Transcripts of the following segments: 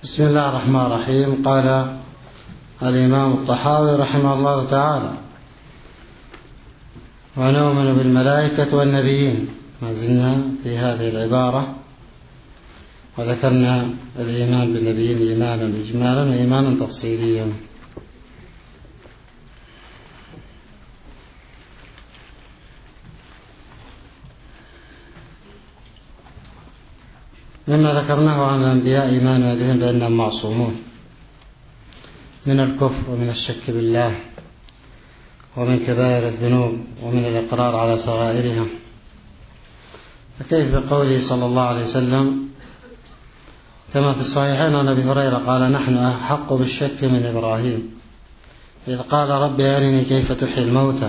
بسم الله الرحمن الرحيم. قال الإمام الطحاوي رحمه الله تعالى: ونؤمن بالملائكة والنبيين. ما زلنا في هذه العبارة، وذكرنا الإيمان بالنبيين إيمانا إجمالا وإيمانا تفصيليا. مما ذكرناه عن الأنبياء إيماننا بهم بأنهم معصومون من الكفر ومن الشك بالله ومن كبائر الذنوب ومن الإقرار على صغائرها. فكيف بقوله صلى الله عليه وسلم كما في الصحيحين عن أبي هريرة قال: نحن أحق بالشك من إبراهيم إذ قال: رب أرني كيف تحيي الموتى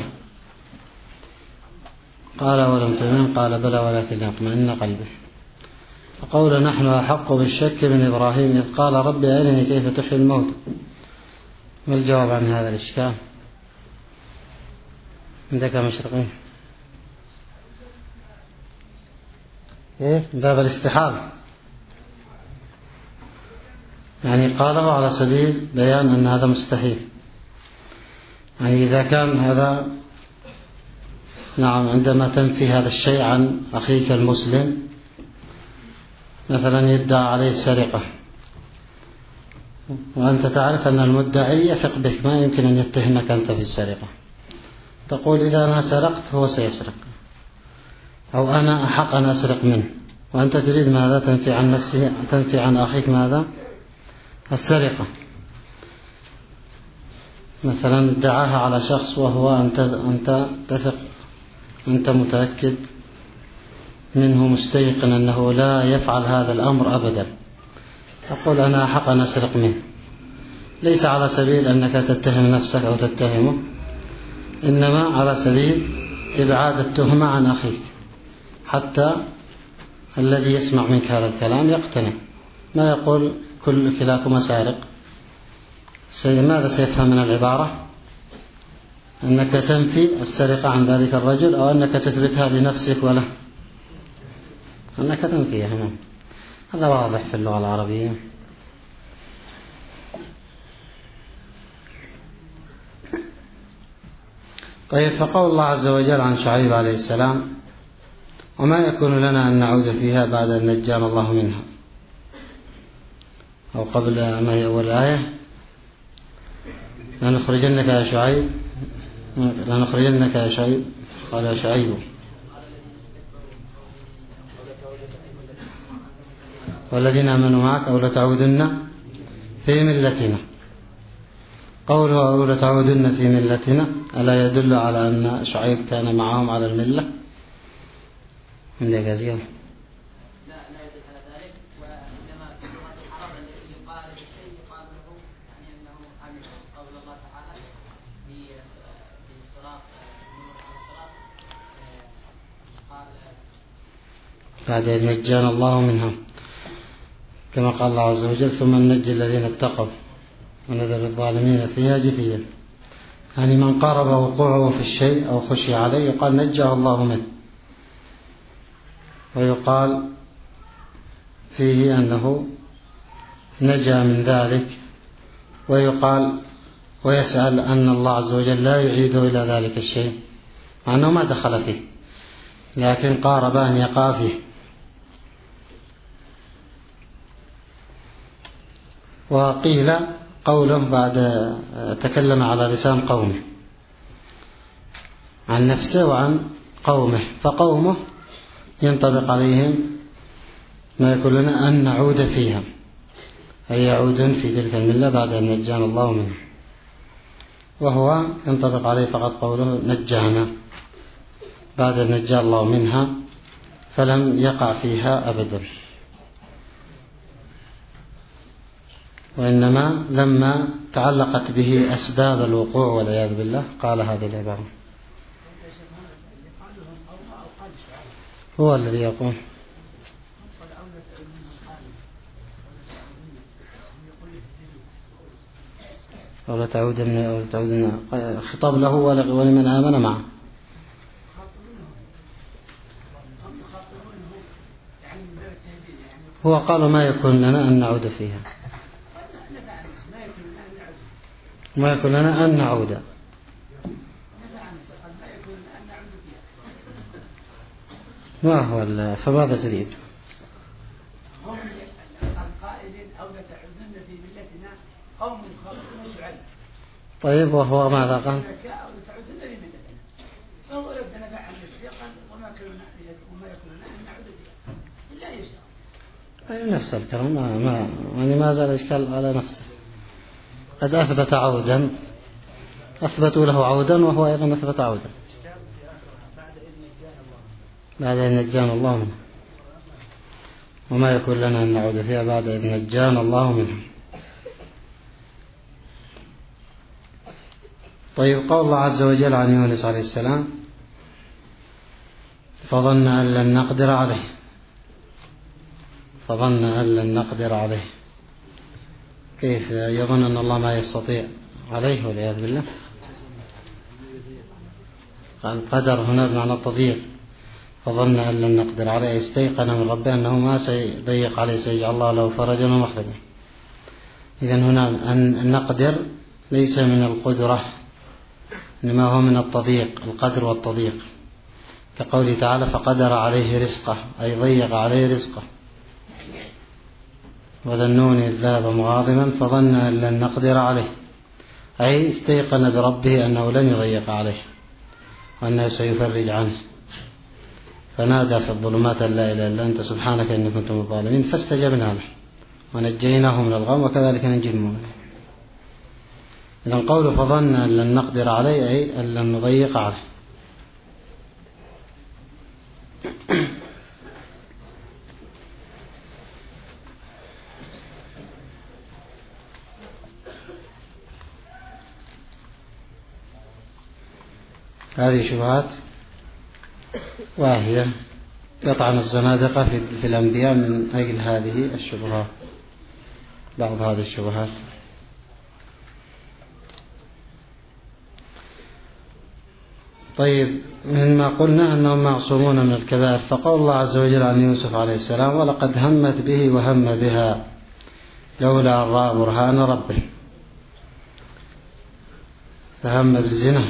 قال: ولم تؤمن قال: بلى ولكن يطمئن قلبي. فقول نحن أحق بالشك من إبراهيم إذ قال: رب أرني كيف تحيي الموتى. ما الجواب عن هذا الإشكال؟ عندك مشرقين باب الاستحالة، يعني قاله على سبيل بيان أن هذا مستحيل. يعني إذا كان هذا عندما تنفي هذا الشيء عن أخيك المسلم، مثلا يدعى عليه السرقة وأنت تعرف أن المدعي يثق بك، ما يمكن أن يتهمك أنت في السرقة، تقول إذا أنا سرقت هو سيسرق، أو أنا أحق أن أسرق منه، وأنت تريد ماذا؟ تنفي عن نفسه، تنفي عن أخيك ماذا؟ السرقة. مثلا ادعاها على شخص وهو أنت تثق، أنت متأكد منه مستيقن أنه لا يفعل هذا الأمر أبدا، تقول أنا أحق أن أسرق منه، ليس على سبيل أنك تتهم نفسك أو تتهمه، إنما على سبيل إبعاد التهمة عن أخيك حتى الذي يسمع منك هذا الكلام يقتنع، ما يقول كل كلاكما سارق. ماذا سيفهم من العبارة؟ أنك تنفي السرقة عن ذلك الرجل، أو أنك تثبتها لنفسك وله، أنك تنفيها. هذا واضح في اللغة العربية. طيب، فقول الله عز وجل عن شعيب عليه السلام: وما يكون لنا أن نعود فيها بعد أن نجانا الله منها. أو قبل ما هي أول آية: لنخرجنك يا شعيب، لنخرجنك يا شعيب، قال يا شعيب والذين آمنوا معك أو لتعودن في ملتنا. قوله أو لتعودن في ملتنا ألا يدل على أن شعيب كان معهم على الملة؟ من جازية لا يدل على ذلك، وإنما في لغة العرب الذي يقال بالشيء يقال له يعني أنه عمل. قول الله تعالى في الصراط قال بعد أن نجانا الله منها، كما قال الله عز وجل: ثم ننجي الذين اتقوا ونذر الظالمين فيها جثيا. يعني من قارب وقوعه في الشيء أو خشي عليه يقال نجاه الله منه، ويقال فيه أنه نجا من ذلك، ويقال ويسأل أن الله عز وجل لا يعيده إلى ذلك الشيء مع أنه ما دخل فيه، لكن قارب أن يقع فيه. وقيل قوله بعد تكلم على لسان قومه عن نفسه وعن قومه، فقومه ينطبق عليهم ما يقول لنا أن نعود فيها، أي يعودون في تلك الملة بعد أن نجانا الله منها، وهو ينطبق عليه فقط قوله نجانا بعد أن نجا الله منها فلم يقع فيها أبدا، وإنما لما تعلقت به أسباب الوقوع والعياذ بالله قال هذه العبارة. هو الذي يقول أو تعودن خطاب له ولمن آمن معه. هو قال ما يكون لنا أن نعود فيها، ما يكون لنا أن نعود. ما هو فماذا تريد؟ هم القائلين أو لتعودن في ملتنا قوم خالقون شعيب. طيب وهو ماذا قال؟ أو لتعودن في ملتنا فهو ردنا فعل الشيطان وما يكون لنا أن نعود فيها إلا إن شاء الله. نفس الكلام يعني ما زال إشكال على نفسه. قد أثبت عودا، أثبتوا له عودا وهو أيضا أثبت عودا بعد أن نجانا الله منه، وما يكون لنا أن نعود فيها بعد أن نجانا الله منه. طيب قول الله عز وجل عن يونس عليه السلام فظن أن لن نقدر عليه، فظن أن لن نقدر عليه، كيف يظن أن الله ما يستطيع عليه والعياذ بالله؟ قال قدر هنا بمعنى التضييق، فظن أن لن نقدر عليه، استيقن من ربه أنه ما سيضيق عليه، سيجعل الله له فرجا ومخرجا. إذن هنا أن نقدر ليس من القدرة، إنما هو من التضييق، القدر والتضييق، كقوله تعالى فقدر عليه رزقه، أي ضيق عليه رزقه. وذنون إذ ذهب مغاضبا فظن أن لن نقدر عليه، أي استيقن بربه أنه لن يضيق عليه وأنه سيفرج عنه، فنادى في الظلمات أن لا إله إلا أنت سبحانك إني كنت من الظالمين، فاستجبنا له ونجيناه من الغم وكذلك ننجي المؤمنين. إذن قوله فظن أن لن نقدر عليه أي أن لن نضيق عليه. هذه شبهات واهية يطعن الزنادقة في الأنبياء من أجل هذه الشبهات، بعض هذه الشبهات. طيب مما قلنا أنهم معصومون من الكبائر، فقول الله عز وجل عن يوسف عليه السلام ولقد همت به وهم بها لولا أن رأى برهان ربه، فهم بالزنا.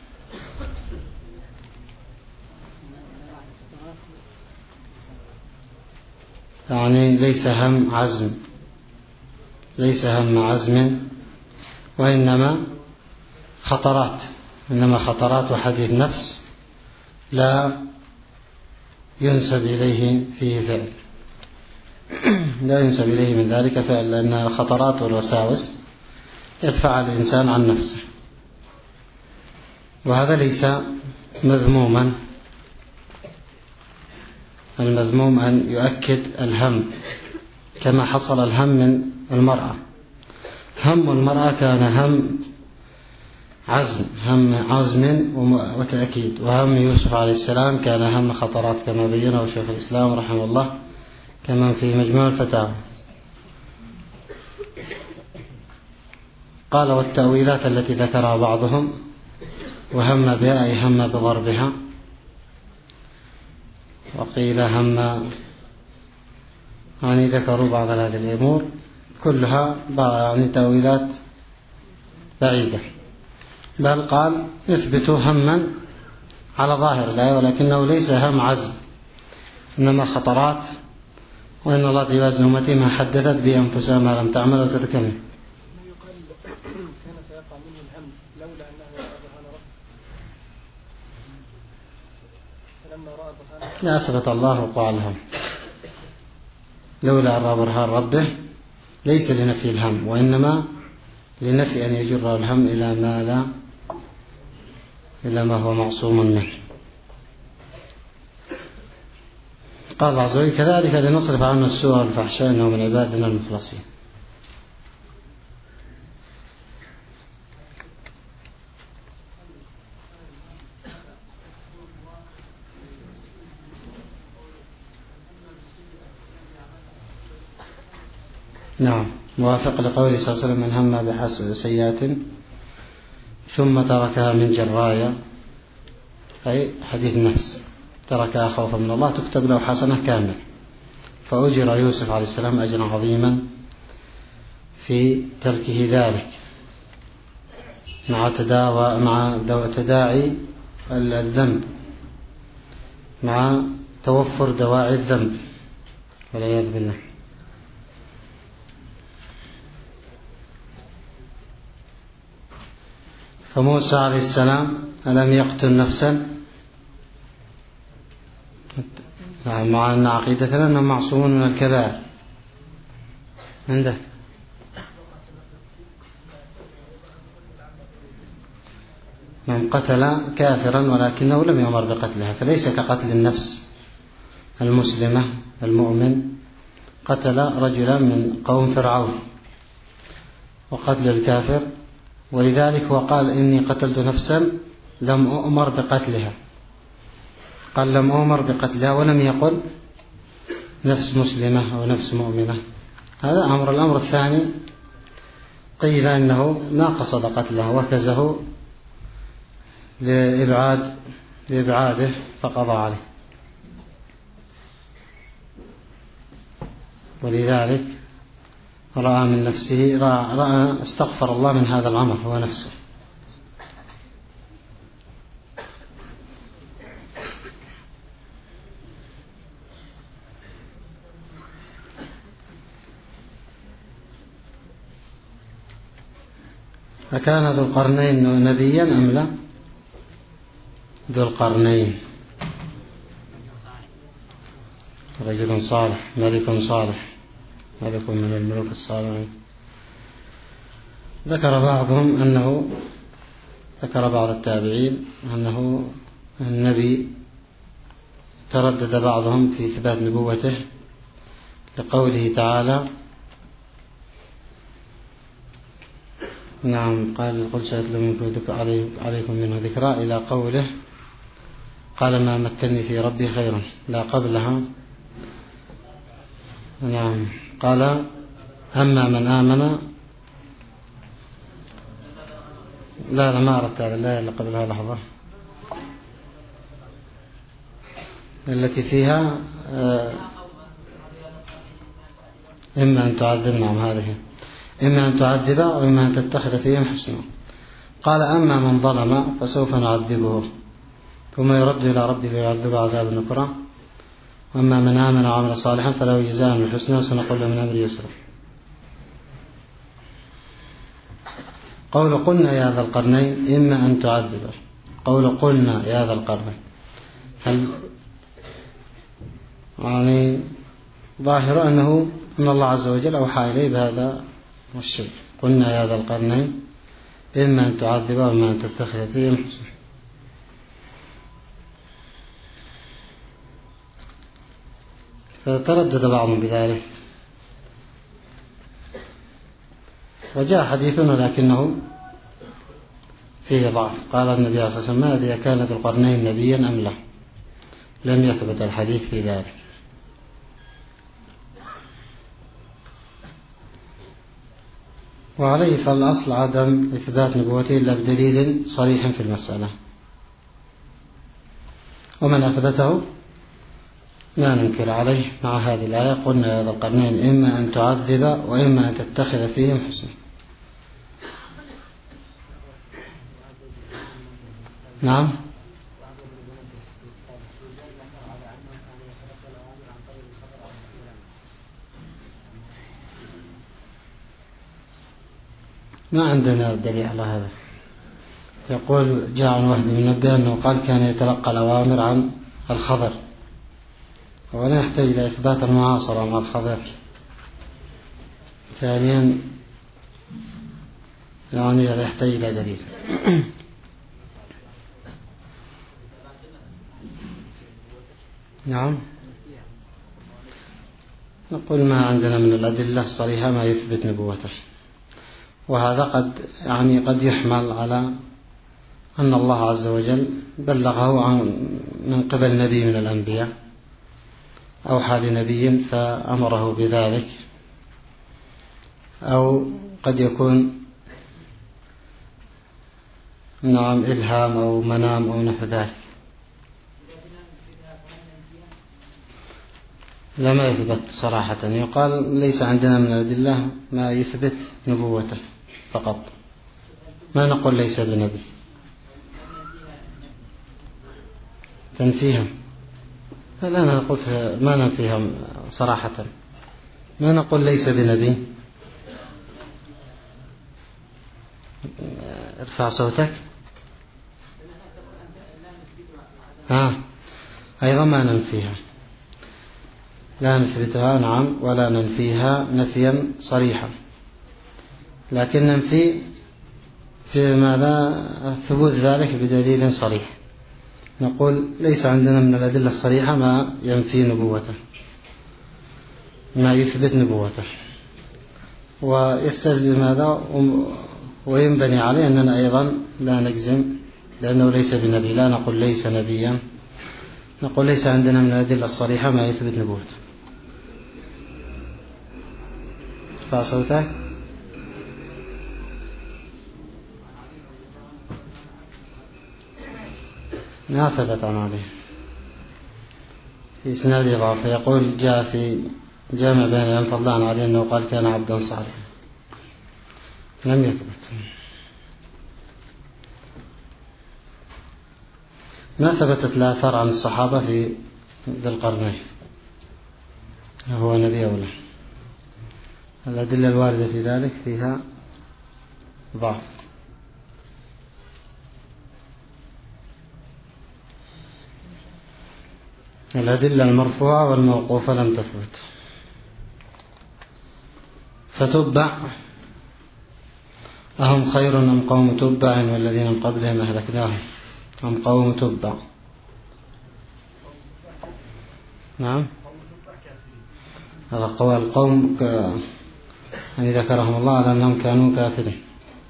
يعني ليس هم عزم، ليس هم عزم، وإنما خطرات، إنما خطرات وحديث نفس لا ينسب إليه فيه فعل، لا ينسب إليه من ذلك فعل، لأن الخطرات والوساوس يدفع الإنسان عن نفسه، وهذا ليس مذموما. المذموم أن يؤكد الهم كما حصل الهم من المرأة. هم المرأة كان هم عزم، هم عزم وتأكيد، وهم يوسف عليه السلام كان هم خطرات كما بينه شيخ الإسلام رحمه الله كما في مجموع الفتاوى. قال والتأويلات التي ذكرها بعضهم وهم بها أي هم بضربها، وقيل هم، يعني ذكروا بعض هذه الأمور كلها يعني تأويلات بعيدة، بل قال اثبتوا هما على ظاهر الآية ولكنه ليس هم عزم، إنما خطرات، وإن الله يوازن أمتي ما حدثت بأنفسها ما لم تعمل وتتكلم. كان سيقع منه الهم لولا أنه رأى برهان ربه، فلما رأى برهان لا أثبت الله وقع الهم، لولا أن رأى برهان ربه ليس لنفي الهم، وإنما لنفي أن يجر الهم إلى ما هو معصوم منه. قال الله عز وجل كذلك لنصرف عنه السوء والفحشاء إنه من عبادنا المخلصين. نعم، موافق لقوله صلى الله عليه وسلم من هم بحسب سيئات ثم تركها من جرايا، أي حديث النفس، تركها خوفا من الله تكتب له حسنة كاملة، فأجر يوسف عليه السلام أجرا عظيما في تركه ذلك. مع تداعي الذنب، مع توفر دواعي الذنب والعياذ بالله. فموسى عليه السلام ألم يقتل نفسا؟ مع أن عقيدتنا أنهم معصومون من الكبائر. عندك من قتل كافرا ولكنه لم يؤمر بقتلها، فليس كقتل النفس المسلمة المؤمن. قتل رجلا من قوم فرعون، وقتل الكافر، ولذلك هو قال إني قتلت نفسا لم أؤمر بقتلها، قال لم أؤمر بقتلها، ولم يقل نفس مسلمة أو نفس مؤمنة. هذا أمر. الأمر الثاني قيل أنه ما قصد قتله، وكزه لإبعاده فقضى عليه، ولذلك رأى من نفسه رأى استغفر الله من هذا العمل هو نفسه. أكان ذو القرنين نبيا أم لا؟ ذو القرنين رجل صالح، ملك صالح، ملك من الملوك الصالحين. ذكر بعض التابعين أنه النبي، تردد بعضهم في إثبات نبوته لقوله تعالى نعم قل سأتلو عليكم منه ذكرى، إلى قوله قال ما مكنني في ربي خيرا. لا قبلها نعم قال أما من آمن. لا ما أردت هذا، لا إلا قبلها لحظة التي فيها إما أن تعذب. نعم هذه إما أن تعذب وإما أن تتخذ فيهم حسنا. قال أما من ظلم فسوف نعذبه ثم يرد إلى ربه فيعذب عذابا نكرا، وأما من آمن وعمل صالحا فله جزاء من الحسنى وسنقول له من أمر يسرا. قول قلنا يا ذا القرنين إما أن تعذب، قول قلنا يا ذا القرنين هل يعني ظاهر أن الله عز وجل أوحى إليه بهذا الشيء. قلنا يا ذا القرنين إما أن تعذب وإما أن تتخذ فيهم حسنا. فتردد بعضهم بذلك، وجاء حديث لكنه فيه ضعف. قال النبي صلى الله عليه وسلم ما أدري كان ذو القرنين نبيا أم لا، لم يثبت الحديث في ذلك. وعليه فالأصل عدم إثبات نبوته إلا بدليل صريح في المسألة، ومن أثبته لا ننكر عليه مع هذه الآية قلنا يا ذا القرنين إما أن تعذب وإما أن تتخذ فيهم حسنا. نعم ما عندنا دليل على هذا. يقول جاء عن وهب بن منبه أنه قال كان يتلقى الأوامر عن الخضر، ولا يحتاج إلى إثبات المعاصرة مع الخضر. ثانيا يعني لا يحتاج إلى دليل. نعم نقول ما عندنا من الأدلة الصريحة ما يثبت نبوته، وهذا قد يحمل على أن الله عز وجل بلغه من قبل نبي من الأنبياء، أوحى لنبي فأمره بذلك، أو قد يكون نعم إلهام أو منام أو نحو ذلك. لما يثبت صراحة، يقال ليس عندنا من الأدلة ما يثبت نبوته فقط. ما نقول ليس بنبي. تنفيها؟ لا، أنا قلت ما ننفيها صراحة، ما نقول ليس بنبي. ارفع صوتك. أيضا ما ننفيها، لا نثبتها نعم ولا ننفيها نفيا صريحا، لكن ننفي في ماذا ثبوت ذلك بدليل صريح. نقول ليس عندنا من الأدلة الصريحة ما ينفي نبوته، ما يثبت نبوته، ويستلزم هذا وينبني عليه أننا أيضا لا نجزم لأنه ليس بنبي، لا نقول ليس نبيا، نقول ليس عندنا من الأدلة الصريحة ما يثبت نبوته. ارفع صوتك. ما ثبت عن عليه في إسناد ضعف. يقول جاء في جامع بين الفضل عن علي أنه قال كان عبدا صالحا، لم يثبت. ما ثبتت لا أثر عن الصحابة في ذي القرنين هو نبي أو لا. الأدلة الواردة في ذلك فيها ضعف. الأدلة المرفوعة والموقوفة لم تثبت. فتبع أهم خير أم قوم تبع والذين من قبلهم أهلكناهم أم قوم تبع؟ نعم، هذا قول القوم يعني ذكرهم الله على أنهم كانوا كافرين.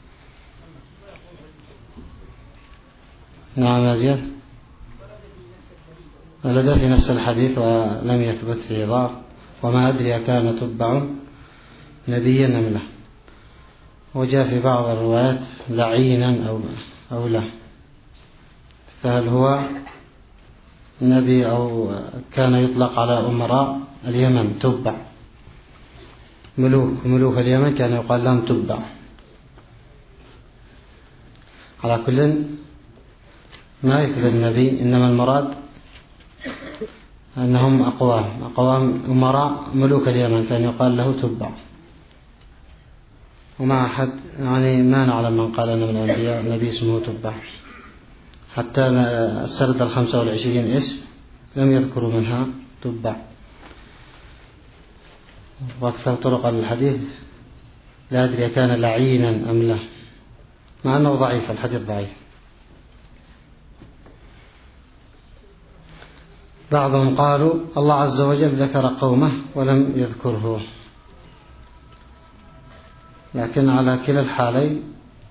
نعم يا زياد، ولدى في نفس الحديث ولم يثبت فيه ضعف. وما أدري أكان تبع نبيا أم لا، وجاء في بعض الروايات لعينا أو لا، فهل هو نبي أو كان يطلق على أمراء اليمن تبع، ملوك اليمن كان يقال لهم تبع. على كل ما يثبت النبي، إنما المراد أنهم أقوام أمراء ملوك اليمن كان يقال له تبع. وما أحد يعني ما نعلم من قال أن من الأنبياء نبي اسمه تبع، حتى السرد 25 اسم لم يذكروا منها تبع. وأكثر طرق الحديث لا أدري كان لعينا أم لا، مع أنه ضعيف، الحديث ضعيف. بعضهم قالوا الله عز وجل ذكر قومه ولم يذكره، لكن على كلا الحالين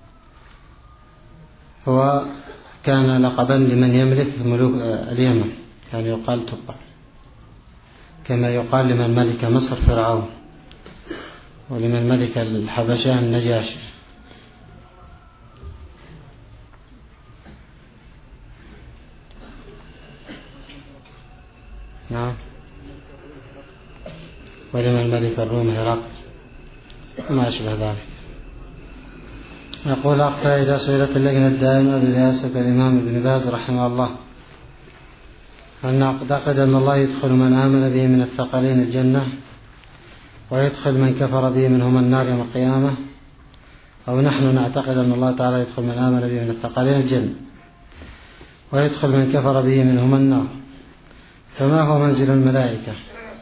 هو كان لقبا لمن يملك ملوك اليمن، كان يقال تبع، كما يقال لمن ملك مصر فرعون، ولمن ملك الحبشة النجاشي. نعم، ولمن ملك الروم هرقل وما أشبه ذلك. يقول أخ فإذا سئلت اللجنة الدائمة برئاسة الإمام ابن باز رحمه الله أن نعتقد أن الله يدخل من آمن به من الثقلين الجنة ويدخل من كفر به منهم النار يوم القيامة، أو نحن نعتقد أن الله تعالى يدخل من آمن به من الثقلين الجنة ويدخل من كفر به منهم النار، فما هو منزل الملائكة؟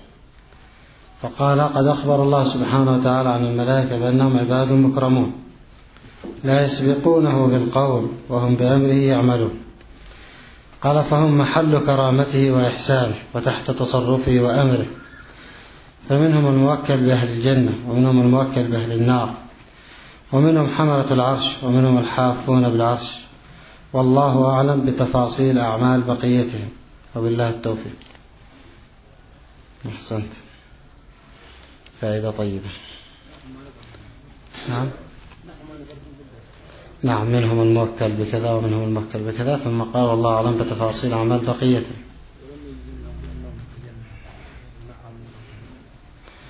فقال قد أخبر الله سبحانه وتعالى عن الملائكة بأنهم عباد مكرمون لا يسبقونه بالقول وهم بأمره يعملون. قال فهم محل كرامته وإحسانه وتحت تصرفه وأمره، فمنهم الموكل بأهل الجنة ومنهم الموكل بأهل النار، ومنهم حملة العرش ومنهم الحافون بالعرش، والله أعلم بتفاصيل أعمال بقيتهم، وبالله التوفيق. أحسنت، فائدة طيبة. نعم، منهم الموكل بكذا ومنهم الموكل بكذا، ثم قال والله أعلم بتفاصيل أعمال بقيته.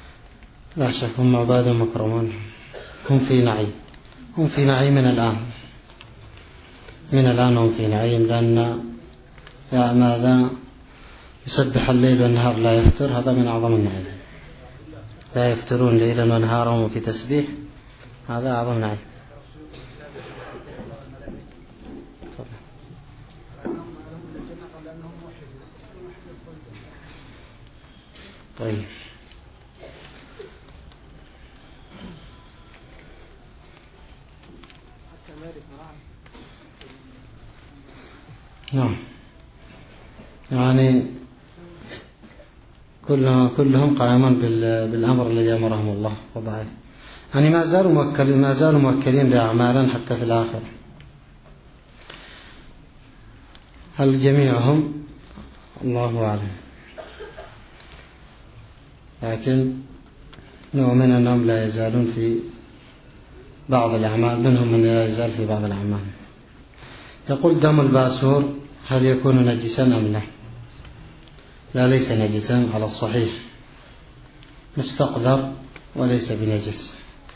لا شك هم عباد مكرمون، هم في نعيم، هم في نعيم الآن. من الآن هم في نعيم، لأن ماذا يسبح الليل والنهار لا يفتر، هذا من أعظم النعيم. لا يفترون ليلا ونهارا في تسبيح، هذا أعظم نعيم. طيب نعم، يعني كلهم قائمون بالأمر الذي أمرهم الله وضعه، يعني ما زالوا موكلين بأعمالا حتى في الآخر. هل جميعهم؟ الله أعلم، لكن نؤمن أنهم لا يزالون في بعض الأعمال، منهم من لا يزال في بعض الأعمال. يقول دم الباسور هل يكون نجسا أم لا؟ لا، ليس نجسا على الصحيح، مستقذر وليس بنجس.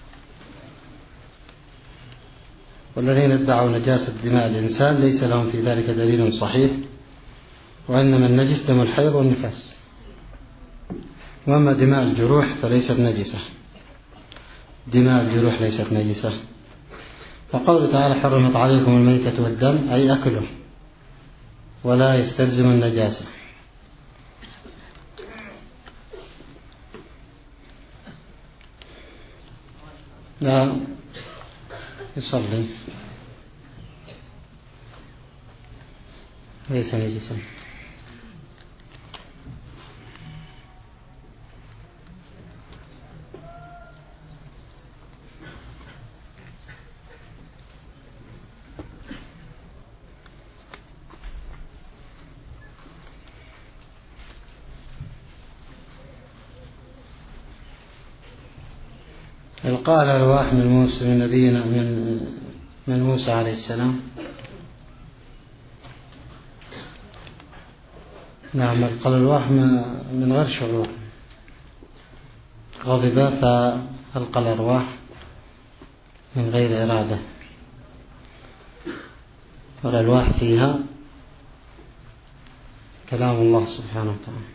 والذين ادعوا نجاسة دماء الإنسان ليس لهم في ذلك دليل صحيح، وإنما النجس دم الحيض والنفاس، وأما دماء الجروح فليست نجسة، دماء الجروح ليست نجسة. وقوله تعالى حرمت عليكم الميتة والدم أي أكله، ولا يستلزم النجاسة. لا يصلي ليس نجسا. إلقاء الأرواح من نبينا من موسى عليه السلام. نعم، إلقاء الأرواح من غير شعور، غضب فألقى الأرواح من غير إرادة، والألواح فيها كلام الله سبحانه وتعالى،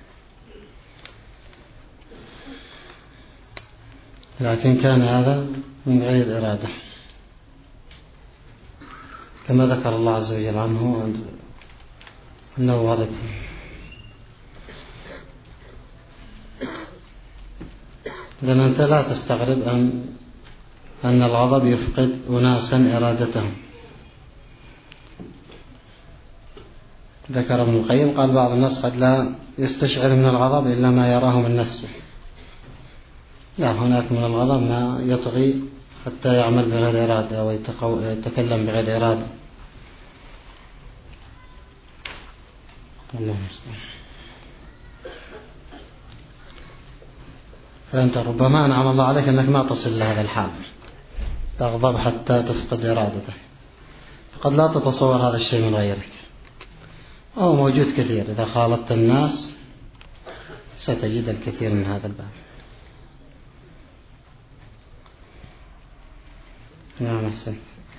لكن كان هذا من غير إرادة، كما ذكر الله عز وجل عنه أنه غضب. إذن أنت لا تستغرب أن الغضب يفقد أناسا إرادتهم. ذكر ابن القيم قال بعض الناس قد لا يستشعر من الغضب إلا ما يراه من نفسه. لا، هناك من الغضب ما يطغي حتى يعمل بغير إرادة أو يتكلم بغير إرادة. الله المستعان. فأنت ربما أنعم الله عليك أنك ما تصل لهذا الحال، تغضب حتى تفقد إرادتك، فقد لا تتصور هذا الشيء من غيرك، أو موجود كثير. إذا خالطت الناس ستجد الكثير من هذا الباب. نعم، أحسنت.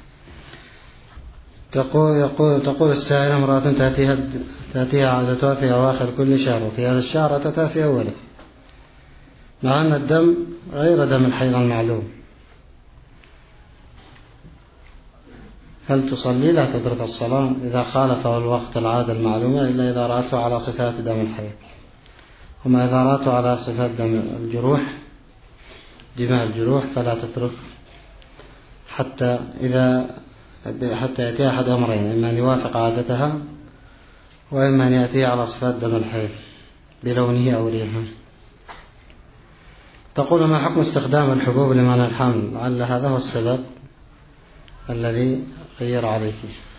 تقول السائلة امرأة تأتيها عادتها في أواخر كل شهر، وفي هذا الشهر أتتها في أوله، مع أن الدم غير دم الحيض المعلوم، هل تصلي؟ لا تترك الصلاة إذا خالفه الوقت العادة المعلومة، إلا إذا رأته على صفات دم الحيض. وما إذا رأته على صفات دم الجروح، دماء الجروح، فلا تترك حتى يأتي أحد أمرين: إما أن يوافق عادتها، وإما أن يأتي على صفات دم الحيض بلونه أو ريحه. تقول: ما حكم استخدام الحبوب لمنع الحمل؟ لعل هذا هو السبب الذي غير عليك.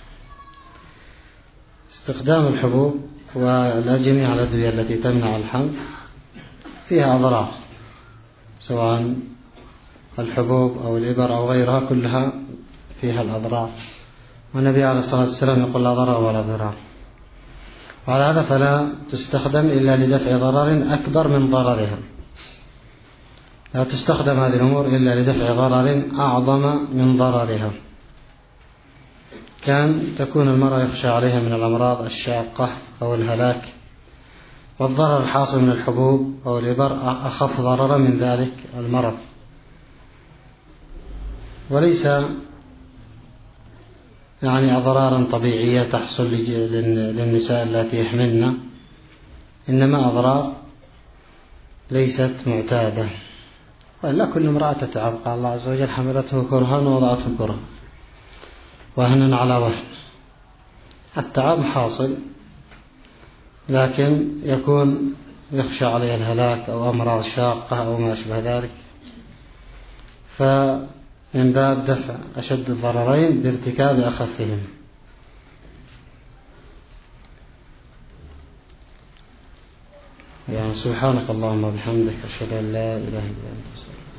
استخدام الحبوب وجميع الأدوية التي تمنع الحمل فيها أضرار، سواء الحبوب أو الإبر أو غيرها، كلها فيها الأضرار، والنبي عليه الصلاة والسلام يقول: لا ضرر ولا ضرار. وعلى هذا فلا تستخدم إلا لدفع ضرر أكبر من ضررها، لا تستخدم هذه الأمور إلا لدفع ضرر أعظم من ضررها. كان تكون المرأة يخشى عليها من الأمراض الشاقة أو الهلاك، والضرر الحاصل من الحبوب أو الإبر أخف ضررا من ذلك المرض، وليس يعني أضرارا طبيعية تحصل للنساء التي يحملن، إنما أضرار ليست معتادة. وإلا كل امرأة تتعب، قال الله عز وجل حملته كرها ووضعته كرها وهنا على وهن. التعب حاصل، لكن يكون يخشى عليه الهلاك أو أمراض شاقة أو ما أشبه ذلك، فمن باب دفع أشد الضررين بارتكاب أخفهم. يعني سبحانك اللهم وبحمدك، أشهد أن لا إله إلا أنت.